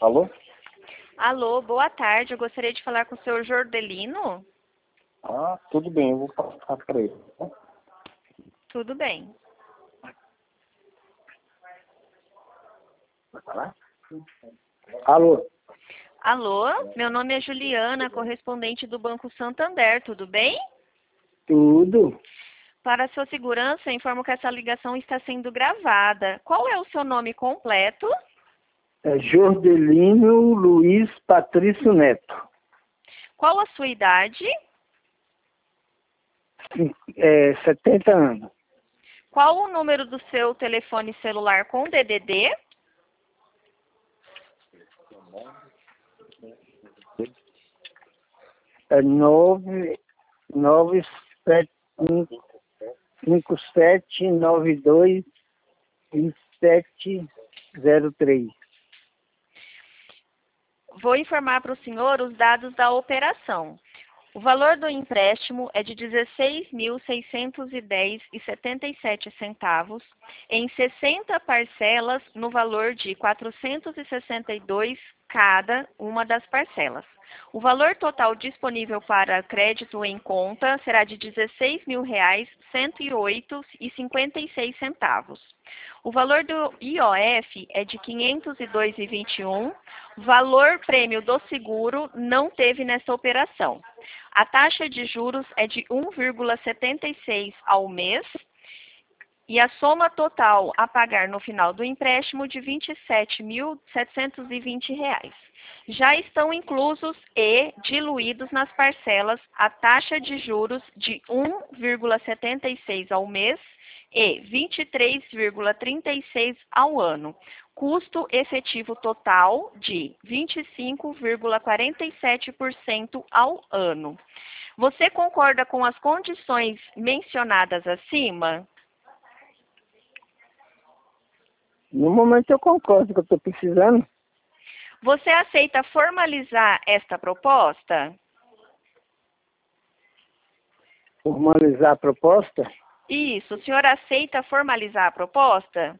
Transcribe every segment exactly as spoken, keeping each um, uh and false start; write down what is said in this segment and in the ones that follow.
Alô? Alô, boa tarde. Eu gostaria de falar com o senhor Jordelino. Ah, tudo bem, eu vou passar para ele. Tudo bem. Vai falar? Alô? Alô, meu nome é Juliana, correspondente do Banco Santander. Tudo bem? Tudo. Para sua segurança, informo que essa ligação está sendo gravada. Qual é o seu nome completo? É Jordelino Luiz Patrício Neto. Qual a sua idade? Cin- É, setenta anos. Qual o número do seu telefone celular com D D D? É nove nove sete cinco sete nove dois sete zero três. Vou informar para o senhor os dados da operação. O valor do empréstimo é de dezesseis mil seiscentos e dez reais e setenta e sete centavos em sessenta parcelas no valor de quatrocentos e sessenta e dois reais cada uma das parcelas. O valor total disponível para crédito em conta será de dezesseis mil reais cento e oito reais e cinquenta e seis centavos. O valor do I O F é de quinhentos e dois reais e vinte e um centavos. Valor prêmio do seguro não teve nessa operação. A taxa de juros é de um vírgula setenta e seis ao mês e a soma total a pagar no final do empréstimo de vinte e sete mil setecentos e vinte reais. Já estão inclusos e diluídos nas parcelas a taxa de juros de um vírgula setenta e seis ao mês e vinte e três vírgula trinta e seis ao ano. Custo efetivo total de vinte e cinco vírgula quarenta e sete por cento ao ano. Você concorda com as condições mencionadas acima? No momento eu concordo que eu estou precisando. Você aceita formalizar esta proposta? Formalizar a proposta? Isso, o senhor aceita formalizar a proposta?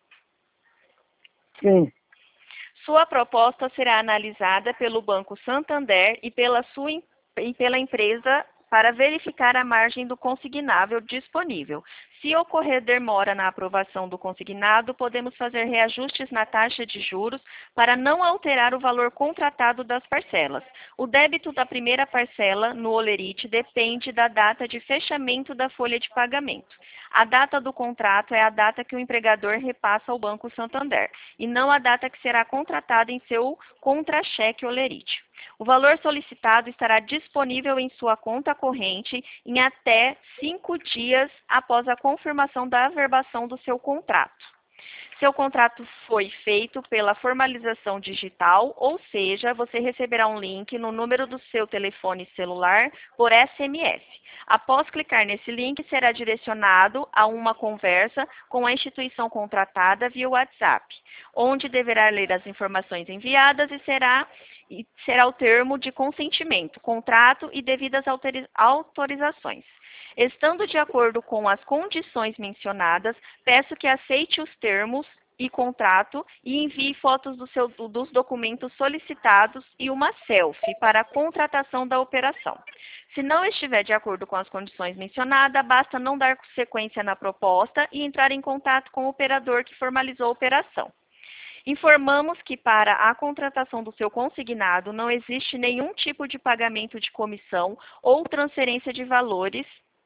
Sim. Sua proposta será analisada pelo Banco Santander e pela, sua, em- e pela empresa para verificar a margem do consignável disponível. Se ocorrer demora na aprovação do consignado, podemos fazer reajustes na taxa de juros para não alterar o valor contratado das parcelas. O débito da primeira parcela no holerite depende da data de fechamento da folha de pagamento. A data do contrato é a data que o empregador repassa ao Banco Santander e não a data que será contratada em seu contra-cheque holerite. O valor solicitado estará disponível em sua conta corrente em até cinco dias após a confirmação da averbação do seu contrato. Seu contrato foi feito pela formalização digital, ou seja, você receberá um link no número do seu telefone celular por S M S. Após clicar nesse link, será direcionado a uma conversa com a instituição contratada via WhatsApp, onde deverá ler as informações enviadas e será, e será o termo de consentimento, contrato e devidas autori- autorizações. Estando de acordo com as condições mencionadas, peço que aceite os termos e contrato e envie fotos do seu- dos documentos solicitados e uma selfie para a contratação da operação. Se não estiver de acordo com as condições mencionadas, basta não dar sequência na proposta e entrar em contato com o operador que formalizou a operação. Informamos que para a contratação do seu consignado não existe nenhum tipo de pagamento de comissão ou transferência de valores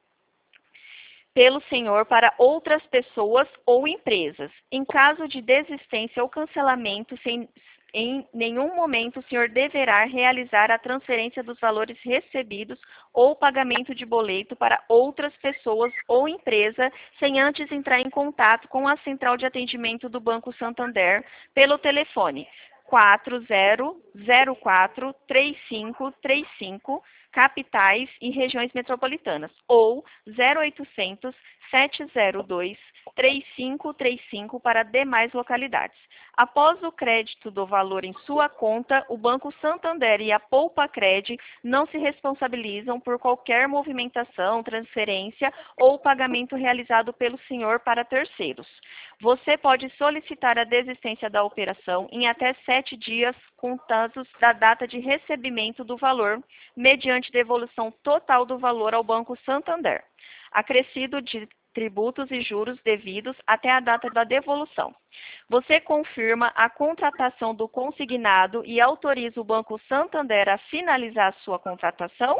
pelo senhor para outras pessoas ou empresas. Em caso de desistência ou cancelamento, sem, em nenhum momento o senhor deverá realizar a transferência dos valores recebidos ou pagamento de boleto para outras pessoas ou empresa, sem antes entrar em contato com a central de atendimento do Banco Santander pelo telefone quatro zero zero quatro três cinco três cinco, capitais e regiões metropolitanas, ou zero oitocentos sete zero dois três cinco três cinco para demais localidades. Após o crédito do valor em sua conta, o Banco Santander e a Poupa Cred não se responsabilizam por qualquer movimentação, transferência ou pagamento realizado pelo senhor para terceiros. Você pode solicitar a desistência da operação em até sete dias contados da data de recebimento do valor, mediante devolução total do valor ao Banco Santander, acrescido de tributos e juros devidos até a data da devolução. Você confirma a contratação do consignado e autoriza o Banco Santander a finalizar a sua contratação?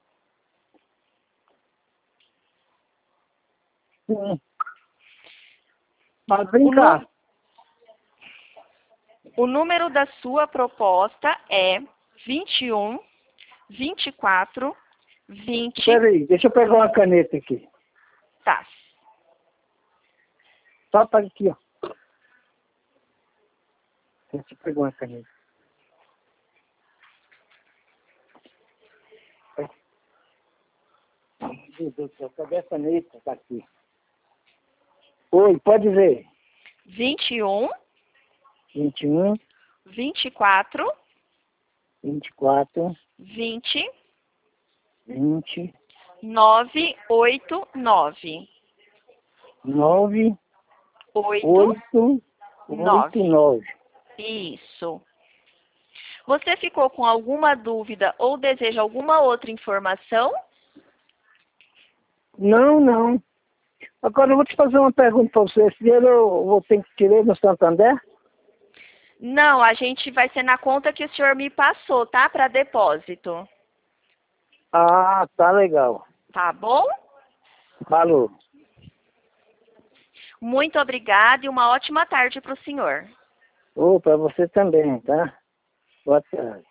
Sim. Pode brincar. O, o número da sua proposta é vinte e um, vinte e quatro, vinte... Peraí, deixa eu pegar uma caneta aqui. Tá. Só para aqui, ó. Deixa eu pegar uma caneta. Meu Deus do céu, cadê a caneta? Tá aqui. Oi, pode ver. vinte e um, vinte e um, vinte e quatro, vinte e quatro, vinte, vinte, nove oito nove. nove, Oito, oito, nove. oito, nove. Isso. Você ficou com alguma dúvida ou deseja alguma outra informação? Não, não. Agora eu vou te fazer uma pergunta para você. Esse dinheiro eu vou ter que tirar no Santander? Não, a gente vai ser na conta que o senhor me passou, tá? Para depósito. Ah, tá legal. Tá bom? Falou. Muito obrigada e uma ótima tarde para o senhor. Ô, para você também, tá? Boa tarde.